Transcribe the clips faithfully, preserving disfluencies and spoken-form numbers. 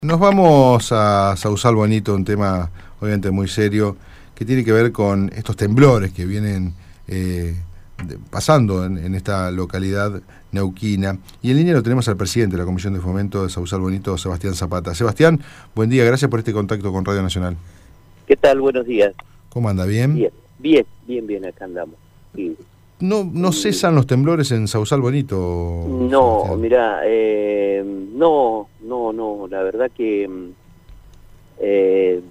Nos vamos a Sausal Bonito, un tema obviamente muy serio, que tiene que ver con estos temblores que vienen eh, de, pasando en, en esta localidad neuquina. Y en línea lo tenemos al presidente de la Comisión de Fomento de Sausal Bonito, Sebastián Zapata. Sebastián, buen día, gracias por este contacto con Radio Nacional. ¿Qué tal? Buenos días. ¿Cómo anda? ¿Bien? Bien, bien, bien, bien, acá andamos. Sí. No, no cesan los temblores en Sausal Bonito. No, mirá, eh, no, no, no, la verdad que eh,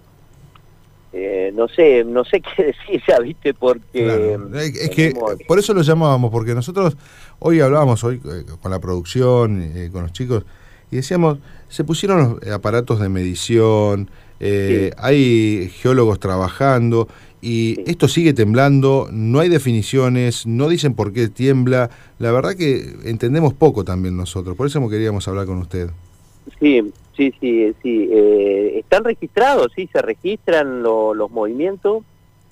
eh, no sé, no sé qué decir ya, viste, porque claro. Es tenemos... que por eso lo llamábamos, porque nosotros hoy hablábamos hoy eh, con la producción, eh, con los chicos, y decíamos, se pusieron los aparatos de medición, eh, sí. Hay geólogos trabajando, y sí. Esto sigue temblando, no hay definiciones, no dicen por qué tiembla. La verdad que entendemos poco también nosotros, por eso queríamos hablar con usted. Sí, sí, sí, sí. Eh, están registrados, sí, se registran lo, los movimientos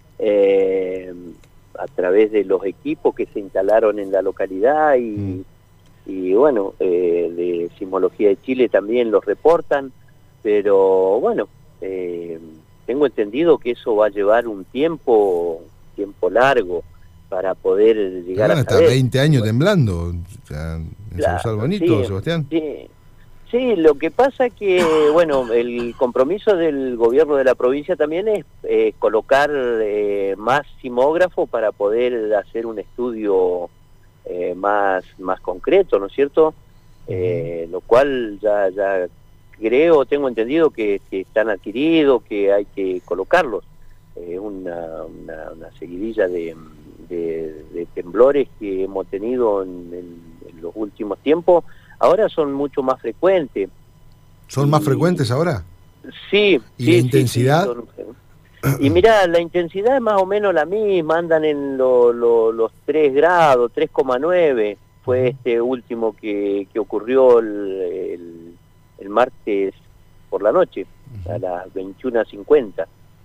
eh, a través de los equipos que se instalaron en la localidad y, mm. y bueno, eh, de Sismología de Chile también los reportan, pero bueno, eh, tengo entendido que eso va a llevar un tiempo, tiempo largo para poder llegar a hasta saber. veinte años temblando, o sea, en claro, Sausal Bonito, sí, Sebastián. Sí. Sí, lo que pasa es que, bueno, el compromiso del gobierno de la provincia también es eh, colocar eh, más sismógrafos para poder hacer un estudio eh, más, más concreto, ¿no es cierto? Eh, lo cual ya, ya creo, tengo entendido que, que están adquiridos, que hay que colocarlos. Es eh, una, una, una seguidilla de, de, de temblores que hemos tenido en, en, en los últimos tiempos. Ahora son mucho más frecuentes. ¿Son y, más frecuentes ahora? Sí. ¿Y sí, la intensidad? Sí, sí, son, y mirá, la intensidad es más o menos la misma, andan en lo, lo, los tres grados, tres coma nueve. Fue uh-huh. este último que, que ocurrió el, el, el martes por la noche, uh-huh. a las veintiuna cincuenta,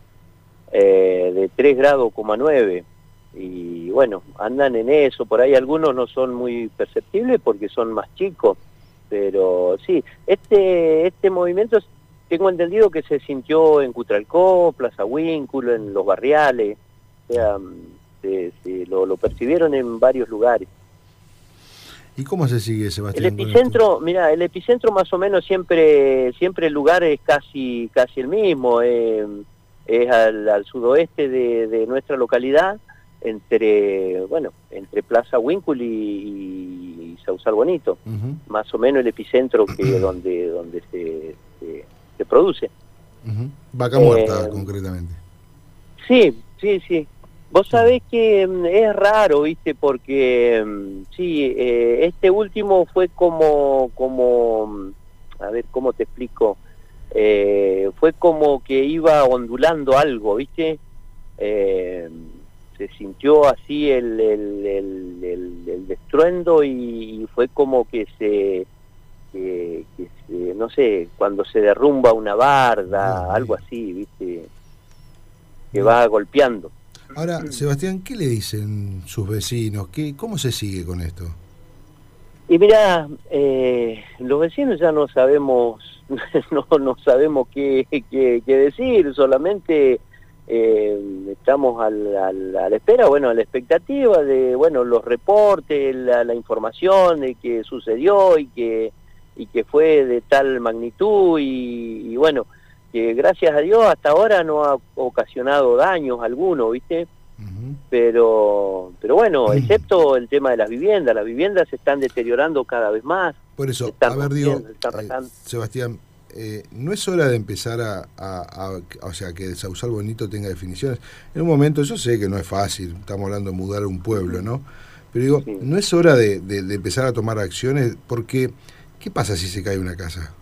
eh, de tres grados, nueve. Y bueno, andan en eso, por ahí algunos no son muy perceptibles porque son más chicos, pero sí, este este movimiento tengo entendido que se sintió en Cutralcó, Plaza Huínculo, en Los Barriales, o sea, se, se, lo, lo percibieron en varios lugares. ¿Y cómo se sigue, Sebastián? El epicentro, mira, el epicentro más o menos siempre siempre el lugar es casi casi el mismo, eh, es al, al sudoeste de, de nuestra localidad, entre, bueno, entre Plaza Huínculo y, y Sausal Bonito, uh-huh. más o menos el epicentro que donde donde se, se, se produce. Uh-huh. Vaca Muerta, eh, concretamente. Sí, sí, sí. Vos sabés que es raro, ¿viste? Porque, sí, eh, este último fue como, como, a ver, ¿cómo te explico? Eh, fue como que iba ondulando algo, ¿viste? Eh, se sintió así el, el, el, el, el destruendo y, y fue como que se, que, que se, no sé, cuando se derrumba una barda, ay, algo así, ¿viste? Que no. va golpeando. Ahora, Sebastián, ¿qué le dicen sus vecinos? ¿Qué, ¿Cómo se sigue con esto? Y mirá, eh, los vecinos ya no sabemos, no, no sabemos qué, qué, qué decir, solamente... Eh, estamos al, al, a la espera, bueno, a la expectativa de, bueno, los reportes, la, la información de que sucedió y que y que fue de tal magnitud y, y bueno, que gracias a Dios hasta ahora no ha ocasionado daños alguno, ¿viste? Uh-huh. Pero pero bueno, uh-huh. excepto el tema de las viviendas, las viviendas se están deteriorando cada vez más. Por eso, a ver, digo, eh, Sebastián, Eh, no es hora de empezar a, a, a, o sea, que Sausal Bonito tenga definiciones. En un momento, yo sé que no es fácil, estamos hablando de mudar un pueblo, ¿no? Pero digo, sí. no es hora de, de, de empezar a tomar acciones, porque ¿qué pasa si se cae una casa?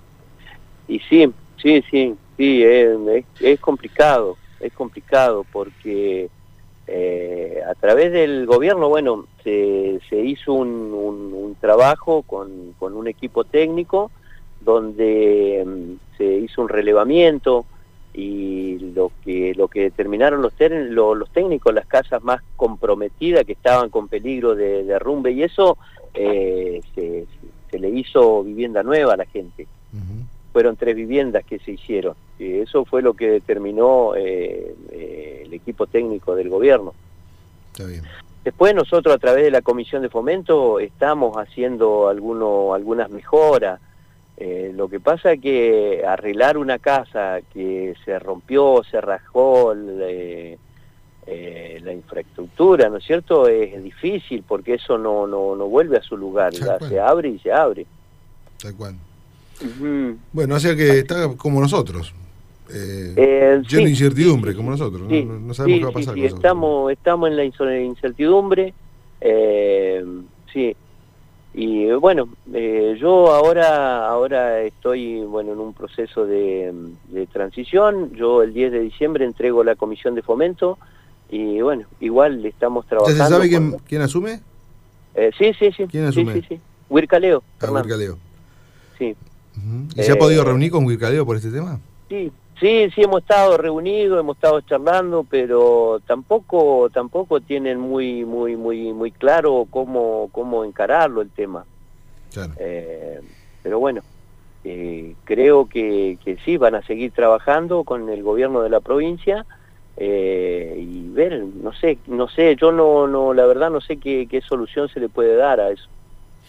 Y sí, sí, sí, sí, es, es, es complicado, es complicado, porque eh, a través del gobierno, bueno, se, se hizo un, un, un trabajo con, con un equipo técnico, donde um, se hizo un relevamiento y lo que lo que determinaron los, ter lo, los técnicos, las casas más comprometidas que estaban con peligro de derrumbe y eso, eh, se, se le hizo vivienda nueva a la gente. Uh-huh. fueron tres viviendas que se hicieron. Y eso fue lo que determinó eh, eh, el equipo técnico del gobierno. Está bien. Después nosotros a través de la Comisión de Fomento estamos haciendo alguno, algunas mejoras. Eh, lo que pasa es que arreglar una casa que se rompió, se rajó eh, eh, la infraestructura, ¿no es cierto? Es difícil porque eso no, no, no vuelve a su lugar, ya se abre y se abre. Tal cual. Uh-huh. Bueno, o sea que está como nosotros, eh, eh, lleno de sí, incertidumbre, sí, como nosotros, sí, no, no sabemos sí, qué va a pasar sí, con sí, nosotros. estamos, estamos en la incertidumbre, eh, sí. Y bueno, eh, yo ahora ahora estoy bueno en un proceso de, de transición. Yo el diez de diciembre entrego la Comisión de Fomento y bueno, igual estamos trabajando. ¿Ya se sabe quién, con... quién asume? Eh, sí, sí, sí. ¿Quién asume? Sí, sí, sí. Huircaleo. Ah, Huircaleo. Sí. Uh-huh. ¿Y eh, se ha podido reunir con Huircaleo por este tema? Sí, sí, sí hemos estado reunidos, hemos estado charlando, pero tampoco tampoco tienen muy muy muy muy claro cómo cómo encararlo el tema. Claro. Eh, pero bueno, eh, creo que, que sí van a seguir trabajando con el gobierno de la provincia eh, y ver, no sé, no sé, yo no no la verdad no sé qué, qué solución se le puede dar a eso,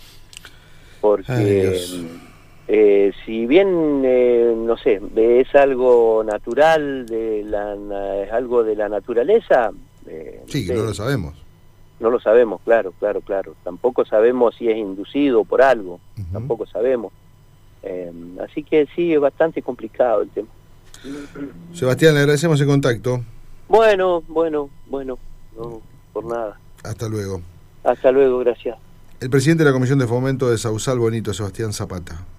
porque Eh, si bien, eh, no sé, es algo natural, de la, es algo de la naturaleza... Eh, sí, no sé, no lo sabemos. No lo sabemos, claro, claro, claro. Tampoco sabemos si es inducido por algo, uh-huh. Tampoco sabemos. Eh, así que sí, es bastante complicado el tema. Sebastián, le agradecemos el contacto. Bueno, bueno, bueno, no, por nada. Hasta luego. Hasta luego, gracias. El presidente de la Comisión de Fomento de Sausal Bonito, Sebastián Zapata.